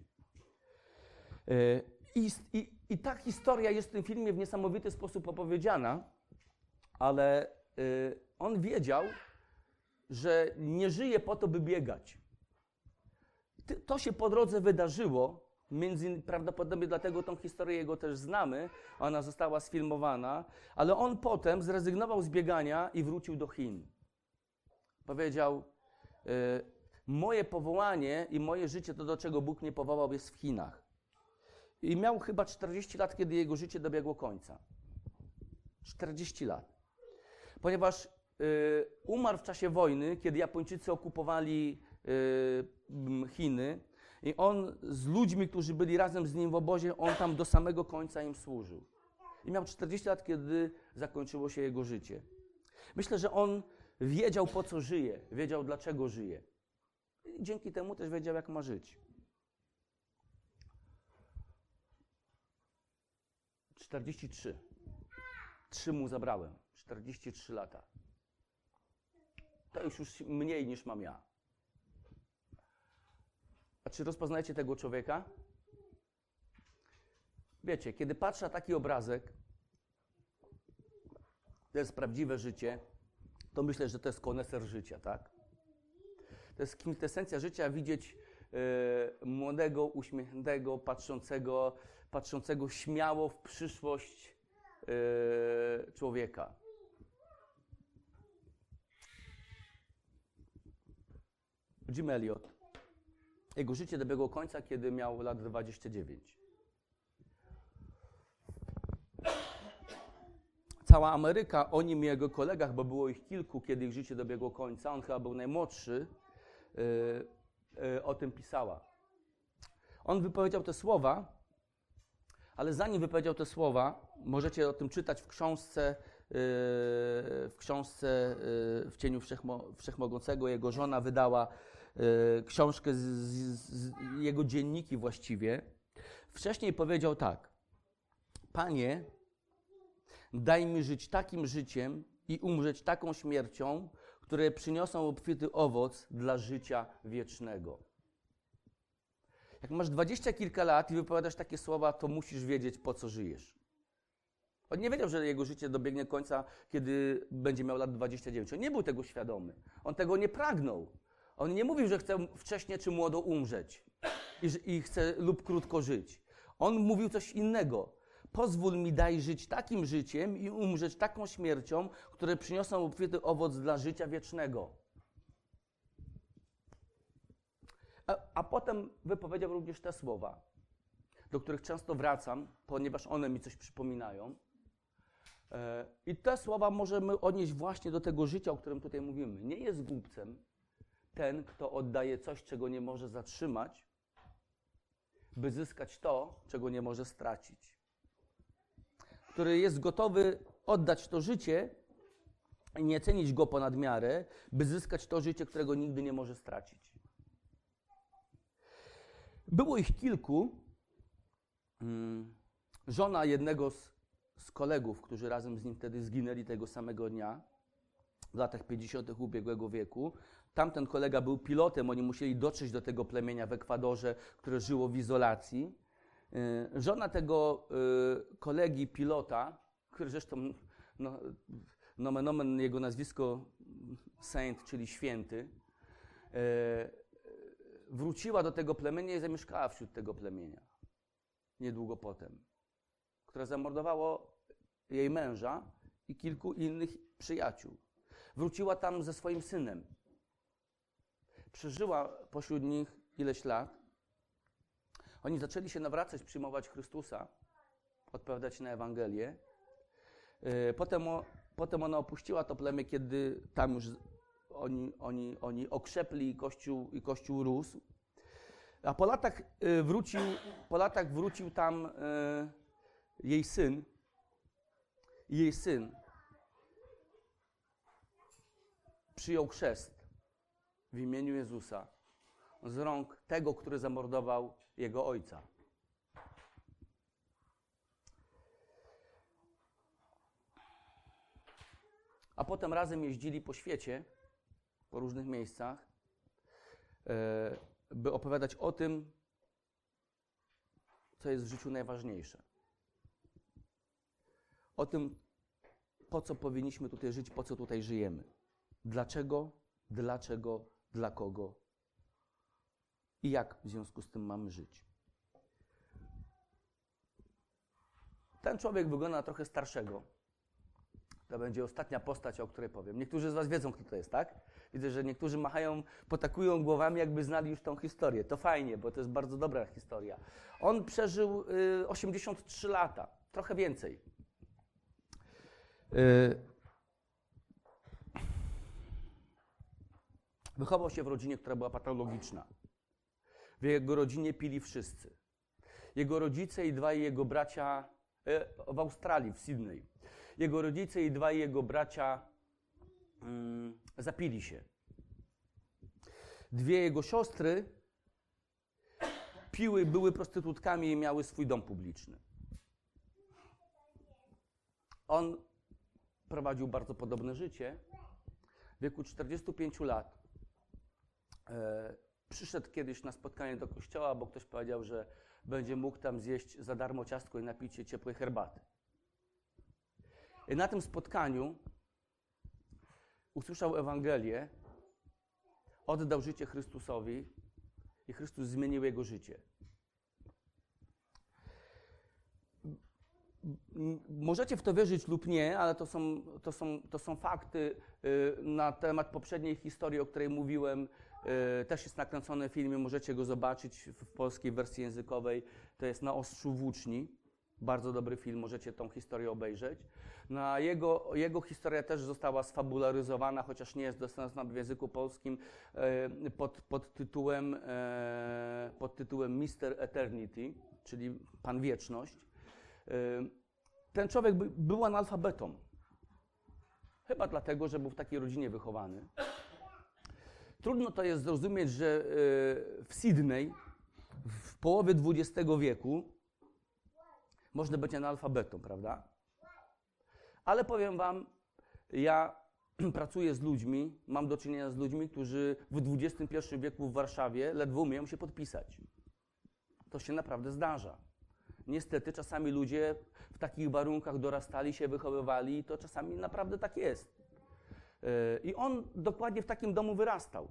Speaker 1: I ta historia jest w tym filmie w niesamowity sposób opowiedziana, ale on wiedział, że nie żyje po to, by biegać. To się po drodze wydarzyło, prawdopodobnie dlatego tą historię jego też znamy, ona została sfilmowana, ale on potem zrezygnował z biegania i wrócił do Chin. Powiedział, moje powołanie i moje życie, to do czego Bóg mnie powołał, jest w Chinach. I miał chyba 40 lat, kiedy jego życie dobiegło końca. 40 lat. Ponieważ umarł w czasie wojny, kiedy Japończycy okupowali Chiny i on z ludźmi, którzy byli razem z nim w obozie, on tam do samego końca im służył. I miał 40 lat, kiedy zakończyło się jego życie. Myślę, że on wiedział, po co żyje, wiedział, dlaczego żyje. I dzięki temu też wiedział, jak ma żyć. 43. 3 mu zabrałem. 43 lata. To już mniej niż mam ja. A czy rozpoznajecie tego człowieka? Wiecie, kiedy patrzę na taki obrazek, to jest prawdziwe życie, to myślę, że to jest koneser życia, tak? To jest kwintesencja życia, widzieć młodego, uśmiechniętego, patrzącego śmiało w przyszłość człowieka. Jim Elliot. Jego życie dobiegło końca, kiedy miał lat 29. Cała Ameryka o nim i jego kolegach, bo było ich kilku, kiedy ich życie dobiegło końca, on chyba był najmłodszy, o tym pisała. On wypowiedział te słowa, ale zanim wypowiedział te słowa, możecie o tym czytać w książce W cieniu Wszechmogącego. Jego żona wydała książkę z jego dzienniki właściwie. Wcześniej powiedział tak: Panie, daj mi żyć takim życiem i umrzeć taką śmiercią, które przyniosą obfity owoc dla życia wiecznego. Jak masz 20 kilka lat i wypowiadasz takie słowa, to musisz wiedzieć, po co żyjesz. On nie wiedział, że jego życie dobiegnie końca, kiedy będzie miał lat 29. On nie był tego świadomy. On tego nie pragnął. On nie mówił, że chce wcześnie czy młodo umrzeć i chce lub krótko żyć. On mówił coś innego. Pozwól mi, daj żyć takim życiem i umrzeć taką śmiercią, które przyniosą obfity owoc dla życia wiecznego. A potem wypowiedział również te słowa, do których często wracam, ponieważ one mi coś przypominają. I te słowa możemy odnieść właśnie do tego życia, o którym tutaj mówimy. Nie jest głupcem ten, kto oddaje coś, czego nie może zatrzymać, by zyskać to, czego nie może stracić. Który jest gotowy oddać to życie i nie cenić go ponad miarę, by zyskać to życie, którego nigdy nie może stracić. Było ich kilku. Żona jednego z kolegów, którzy razem z nim wtedy zginęli tego samego dnia, w latach 50. ubiegłego wieku. Tamten kolega był pilotem, oni musieli dotrzeć do tego plemienia w Ekwadorze, które żyło w izolacji. Żona tego kolegi pilota, który zresztą, nomen omen, jego nazwisko Saint, czyli święty, wróciła do tego plemienia i zamieszkała wśród tego plemienia. Niedługo potem. Które zamordowało jej męża i kilku innych przyjaciół. Wróciła tam ze swoim synem. Przeżyła pośród nich ileś lat. Oni zaczęli się nawracać, przyjmować Chrystusa, odpowiadać na Ewangelię. Potem Potem ona opuściła to plemię, kiedy tam już oni okrzepli i Kościół rósł. A po latach wrócił tam jej syn. I jej syn przyjął chrzest w imieniu Jezusa z rąk tego, który zamordował jego ojca. A potem razem jeździli po świecie, po różnych miejscach, by opowiadać o tym, co jest w życiu najważniejsze. O tym, po co powinniśmy tutaj żyć, po co tutaj żyjemy. Dlaczego, dla kogo i jak w związku z tym mamy żyć. Ten człowiek wygląda na trochę starszego. To będzie ostatnia postać, o której powiem. Niektórzy z was wiedzą, kto to jest, tak? Widzę, że niektórzy potakują głowami, jakby znali już tą historię. To fajnie, bo to jest bardzo dobra historia. On przeżył 83 lata, trochę więcej. Wychował się w rodzinie, która była patologiczna. W jego rodzinie pili wszyscy. Jego rodzice i dwaj jego bracia w Australii, w Sydney. Jego rodzice i dwaj jego bracia zapili się. Dwie jego siostry piły, były prostytutkami i miały swój dom publiczny. On prowadził bardzo podobne życie. W wieku 45 lat przyszedł kiedyś na spotkanie do kościoła, bo ktoś powiedział, że będzie mógł tam zjeść za darmo ciastko i napić się ciepłej herbaty. I na tym spotkaniu usłyszał Ewangelię, oddał życie Chrystusowi i Chrystus zmienił jego życie. Możecie w to wierzyć lub nie, ale to są fakty na temat poprzedniej historii, o której mówiłem. Też jest nakręcony w filmie, możecie go zobaczyć w polskiej wersji językowej. To jest Na ostrzu włóczni. Bardzo dobry film, możecie tą historię obejrzeć. Jego historia też została sfabularyzowana, chociaż nie jest dostępna w języku polskim, pod tytułem Mr. Eternity, czyli Pan Wieczność. Ten człowiek był analfabetą. Chyba dlatego, że był w takiej rodzinie wychowany. Trudno to jest zrozumieć, że w Sydney w połowie XX wieku można być analfabetą, prawda? Ale powiem wam, ja pracuję z ludźmi, mam do czynienia z ludźmi, którzy w XXI wieku w Warszawie ledwo umieją się podpisać. To się naprawdę zdarza. Niestety czasami ludzie w takich warunkach dorastali się, wychowywali i to czasami naprawdę tak jest. I on dokładnie w takim domu wyrastał.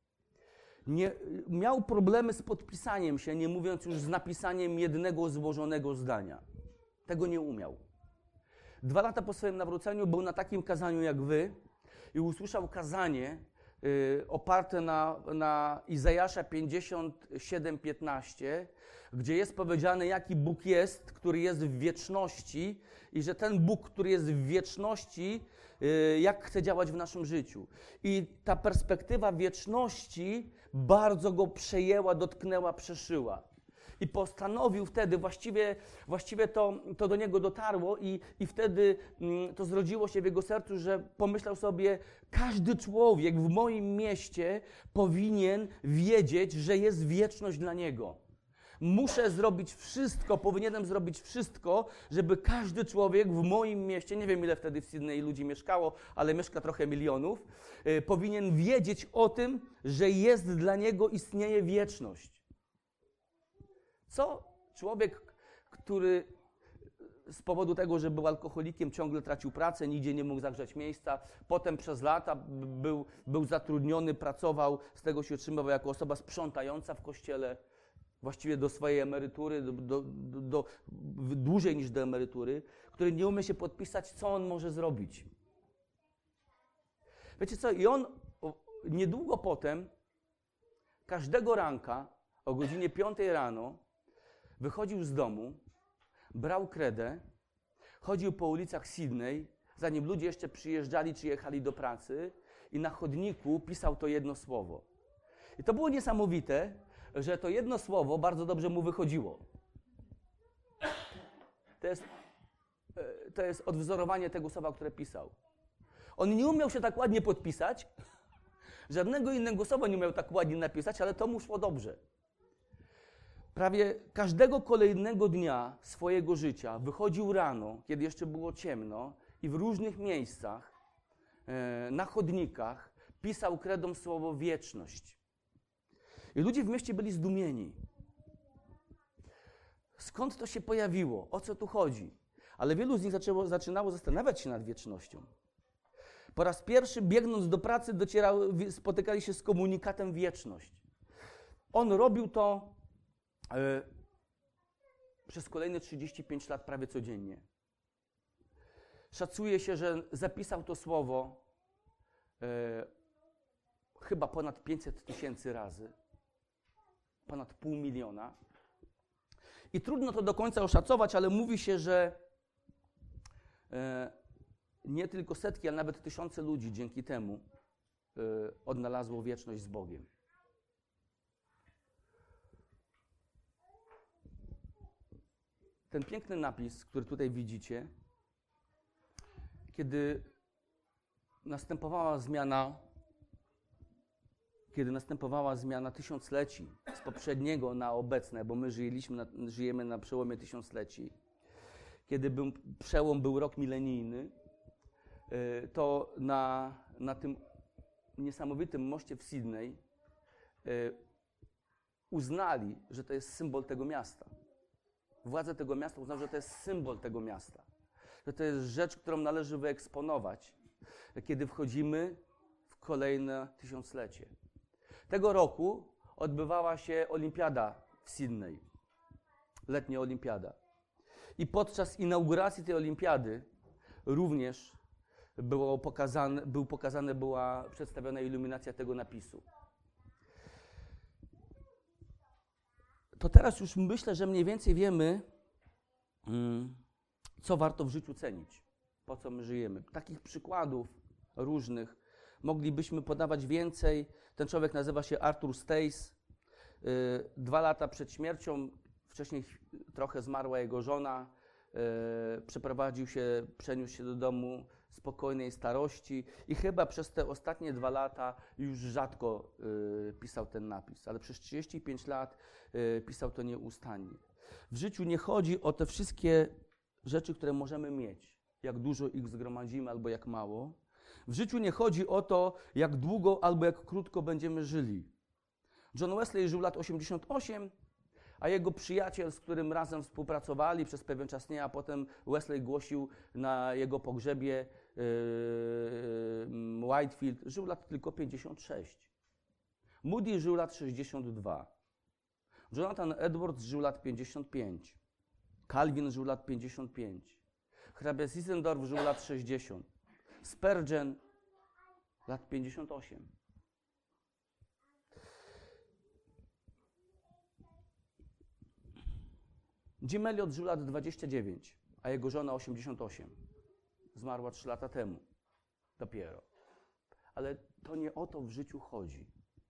Speaker 1: Miał problemy z podpisaniem się, nie mówiąc już z napisaniem jednego złożonego zdania. Tego nie umiał. 2 lata po swoim nawróceniu był na takim kazaniu jak wy i usłyszał kazanie oparte na Izajasza 57:15, gdzie jest powiedziane, jaki Bóg jest, który jest w wieczności i że ten Bóg, który jest w wieczności, jak chce działać w naszym życiu. I ta perspektywa wieczności bardzo go przejęła, dotknęła, przeszyła. I postanowił wtedy, właściwie to do niego dotarło i wtedy to zrodziło się w jego sercu, że pomyślał sobie, każdy człowiek w moim mieście powinien wiedzieć, że jest wieczność dla niego. Muszę zrobić wszystko, powinienem zrobić wszystko, żeby każdy człowiek w moim mieście, nie wiem ile wtedy w Sydney ludzi mieszkało, ale mieszka trochę milionów, powinien wiedzieć o tym, że jest dla niego, istnieje wieczność. Co człowiek, który z powodu tego, że był alkoholikiem, ciągle tracił pracę, nigdzie nie mógł zagrzeć miejsca, potem przez lata był zatrudniony, pracował, z tego się utrzymywał jako osoba sprzątająca w kościele, właściwie do swojej emerytury, dłużej niż do emerytury, który nie umie się podpisać, co on może zrobić. Wiecie co, i on niedługo potem, każdego ranka o godzinie 5 rano, wychodził z domu, brał kredę, chodził po ulicach Sydney, zanim ludzie jeszcze przyjeżdżali czy jechali do pracy i na chodniku pisał to jedno słowo. I to było niesamowite, że to jedno słowo bardzo dobrze mu wychodziło. To jest odwzorowanie tego słowa, które pisał. On nie umiał się tak ładnie podpisać, żadnego innego słowa nie umiał tak ładnie napisać, ale to mu szło dobrze. Prawie każdego kolejnego dnia swojego życia wychodził rano, kiedy jeszcze było ciemno i w różnych miejscach, na chodnikach pisał kredą słowo wieczność. I ludzie w mieście byli zdumieni. Skąd to się pojawiło? O co tu chodzi? Ale wielu z nich zaczynało zastanawiać się nad wiecznością. Po raz pierwszy, biegnąc do pracy, spotykali się z komunikatem wieczność. On robił to przez kolejne 35 lat prawie codziennie. Szacuje się, że zapisał to słowo chyba ponad 500 000 razy. Ponad 500 000. I trudno to do końca oszacować, ale mówi się, że nie tylko setki, ale nawet tysiące ludzi dzięki temu odnalazło wieczność z Bogiem. Ten piękny napis, który tutaj widzicie, kiedy następowała zmiana tysiącleci z poprzedniego na obecne, bo my żyjemy na przełomie tysiącleci, kiedy przełom był rok milenijny, to na tym niesamowitym moście w Sydney uznali, że to jest symbol tego miasta. Władze tego miasta uznały, że to jest symbol tego miasta. Że to jest rzecz, którą należy wyeksponować, kiedy wchodzimy w kolejne tysiąclecie. Tego roku odbywała się olimpiada w Sydney. Letnia olimpiada. I podczas inauguracji tej olimpiady również była przedstawiona iluminacja tego napisu. To teraz już myślę, że mniej więcej wiemy, co warto w życiu cenić, po co my żyjemy. Takich przykładów różnych moglibyśmy podawać więcej. Ten człowiek nazywa się Arthur Stace. 2 lata przed śmiercią, wcześniej trochę zmarła jego żona, przeniósł się do domu spokojnej starości i chyba przez te ostatnie 2 lata już rzadko pisał ten napis, ale przez 35 lat pisał to nieustannie. W życiu nie chodzi o te wszystkie rzeczy, które możemy mieć, jak dużo ich zgromadzimy albo jak mało. W życiu nie chodzi o to, jak długo albo jak krótko będziemy żyli. John Wesley żył lat 88, a jego przyjaciel, z którym razem współpracowali przez pewien czas nie, a potem Wesley głosił na jego pogrzebie, Whitefield, żył lat tylko 56. Moody żył lat 62. Jonathan Edwards żył lat 55. Calvin żył lat 55. Hrabia Zinzendorf żył lat 60. Spurgeon lat 58. Jim Elliot żył lat 29, a jego żona 88. Zmarła 3 lata temu. Dopiero. Ale to nie o to w życiu chodzi.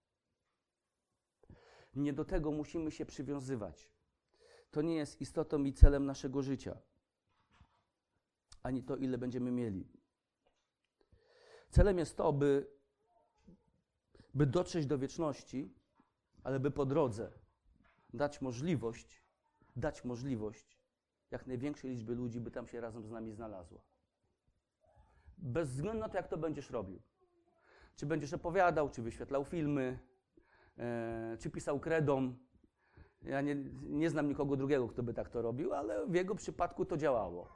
Speaker 1: Nie do tego musimy się przywiązywać. To nie jest istotą i celem naszego życia. Ani to, ile będziemy mieli. Celem jest to, by dotrzeć do wieczności, ale by po drodze dać możliwość jak największej liczby ludzi, by tam się razem z nami znalazła. Bez względu na to, jak to będziesz robił. Czy będziesz opowiadał, czy wyświetlał filmy, czy pisał kredą. Ja nie znam nikogo drugiego, kto by tak to robił, ale w jego przypadku to działało.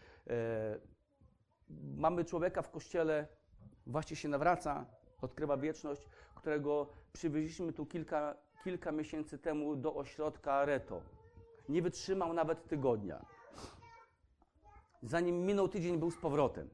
Speaker 1: Mamy człowieka w kościele, właśnie się nawraca, odkrywa wieczność, którego przywieźliśmy tu kilka miesięcy temu do ośrodka Reto. Nie wytrzymał nawet tygodnia. Zanim minął tydzień, był z powrotem.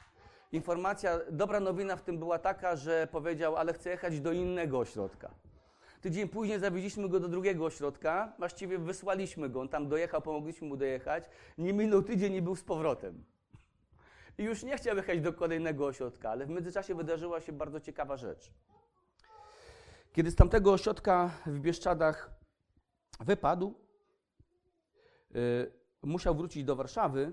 Speaker 1: Dobra nowina w tym była taka, że powiedział, ale chcę jechać do innego ośrodka. Tydzień później zawieźliśmy go do drugiego ośrodka, właściwie wysłaliśmy go, on tam dojechał, pomogliśmy mu dojechać. Nie minął tydzień i był z powrotem. i już nie chciał jechać do kolejnego ośrodka, ale w międzyczasie wydarzyła się bardzo ciekawa rzecz. Kiedy z tamtego ośrodka w Bieszczadach wypadł, musiał wrócić do Warszawy,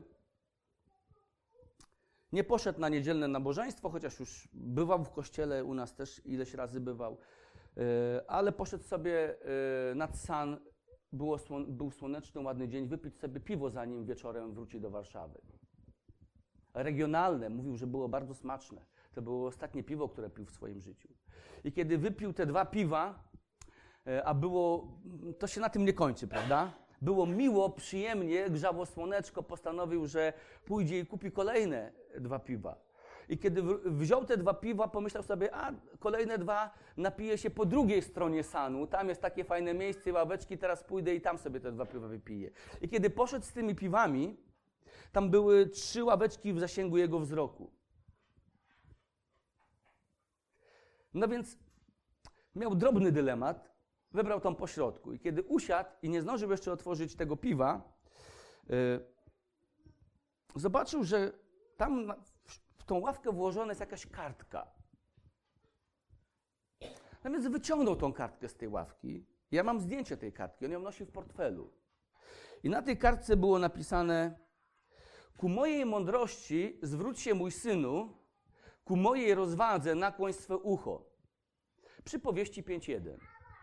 Speaker 1: nie poszedł na niedzielne nabożeństwo, chociaż już bywał w kościele, u nas też ileś razy bywał, ale poszedł sobie nad San, był słoneczny, ładny dzień, wypić sobie piwo, zanim wieczorem wróci do Warszawy. Regionalne, mówił, że było bardzo smaczne. To było ostatnie piwo, które pił w swoim życiu. I kiedy wypił te 2 piwa, a było, to się na tym nie kończy, prawda? Było miło, przyjemnie, grzało słoneczko, postanowił, że pójdzie i kupi kolejne 2 piwa. I kiedy wziął te 2 piwa, pomyślał sobie, a kolejne 2 napije się po drugiej stronie Sanu, tam jest takie fajne miejsce, ławeczki, teraz pójdę i tam sobie te 2 piwa wypiję. I kiedy poszedł z tymi piwami, tam były 3 ławeczki w zasięgu jego wzroku. No więc miał drobny dylemat, wybrał tą pośrodku i kiedy usiadł i nie zdążył jeszcze otworzyć tego piwa, zobaczył, że tam w tą ławkę włożona jest jakaś kartka. No więc wyciągnął tą kartkę z tej ławki. Ja mam zdjęcie tej kartki, on ją nosi w portfelu. I na tej kartce było napisane: ku mojej mądrości zwróć się, mój synu, ku mojej rozwadze nakłoń swe ucho. Przypowieści 5:1.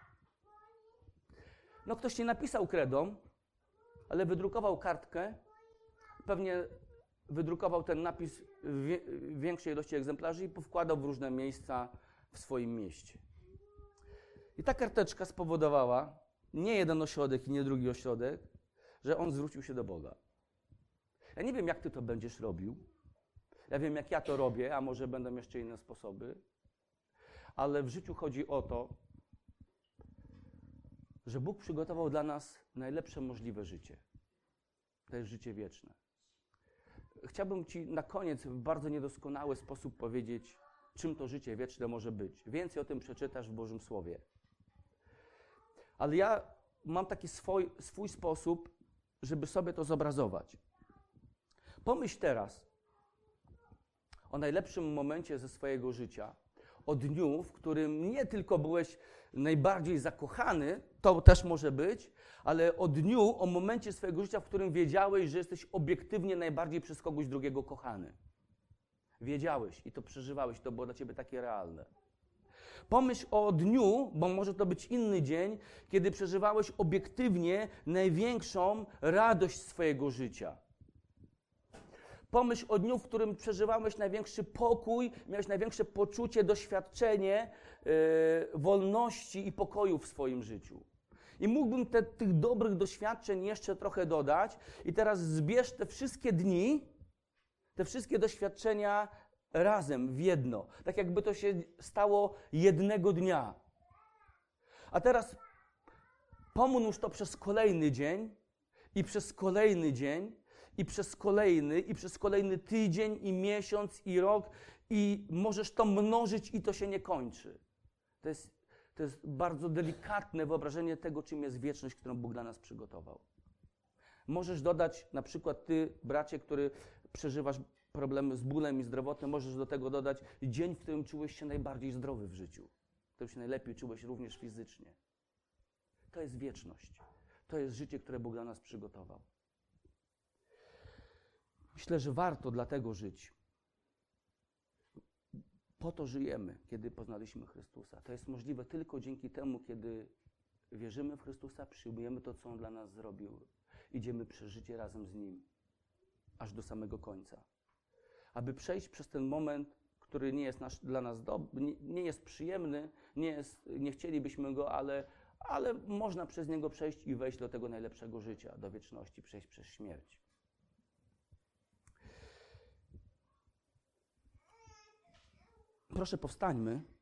Speaker 1: No ktoś nie napisał kredą, ale wydrukował kartkę, pewnie wydrukował ten napis w większej ilości egzemplarzy i powkładał w różne miejsca w swoim mieście. I ta karteczka spowodowała, nie jeden ośrodek i nie drugi ośrodek, że on zwrócił się do Boga. Ja nie wiem, jak ty to będziesz robił. Ja wiem, jak ja to robię, a może będą jeszcze inne sposoby. Ale w życiu chodzi o to, że Bóg przygotował dla nas najlepsze możliwe życie. To jest życie wieczne. Chciałbym ci na koniec w bardzo niedoskonały sposób powiedzieć, czym to życie wieczne może być. Więcej o tym przeczytasz w Bożym Słowie. Ale ja mam taki swój sposób, żeby sobie to zobrazować. Pomyśl teraz o najlepszym momencie ze swojego życia, o dniu, w którym nie tylko byłeś najbardziej zakochany, to też może być, ale o dniu, o momencie swojego życia, w którym wiedziałeś, że jesteś obiektywnie najbardziej przez kogoś drugiego kochany. Wiedziałeś i to przeżywałeś, to było dla ciebie takie realne. Pomyśl o dniu, bo może to być inny dzień, kiedy przeżywałeś obiektywnie największą radość swojego życia. Pomyśl o dniu, w którym przeżywałeś największy pokój, miałeś największe poczucie, doświadczenie wolności i pokoju w swoim życiu. I mógłbym tych dobrych doświadczeń jeszcze trochę dodać i teraz zbierz te wszystkie dni, te wszystkie doświadczenia razem w jedno. Tak jakby to się stało jednego dnia. A teraz pomnóż to przez kolejny dzień i przez kolejny dzień i przez kolejny tydzień i miesiąc i rok i możesz to mnożyć i to się nie kończy. To jest bardzo delikatne wyobrażenie tego, czym jest wieczność, którą Bóg dla nas przygotował. Możesz dodać, na przykład ty, bracie, który przeżywasz problemy z bólem i zdrowotnym, możesz do tego dodać dzień, w którym czułeś się najbardziej zdrowy w życiu, w którym się najlepiej czułeś również fizycznie. To jest wieczność. To jest życie, które Bóg dla nas przygotował. Myślę, że warto dlatego żyć. Po to żyjemy, kiedy poznaliśmy Chrystusa. To jest możliwe tylko dzięki temu, kiedy wierzymy w Chrystusa, przyjmujemy to, co On dla nas zrobił. Idziemy przez życie razem z Nim, aż do samego końca. Aby przejść przez ten moment, który nie jest dla nas dobry, nie jest przyjemny, nie chcielibyśmy go, ale można przez niego przejść i wejść do tego najlepszego życia, do wieczności, przejść przez śmierć. Proszę, powstańmy.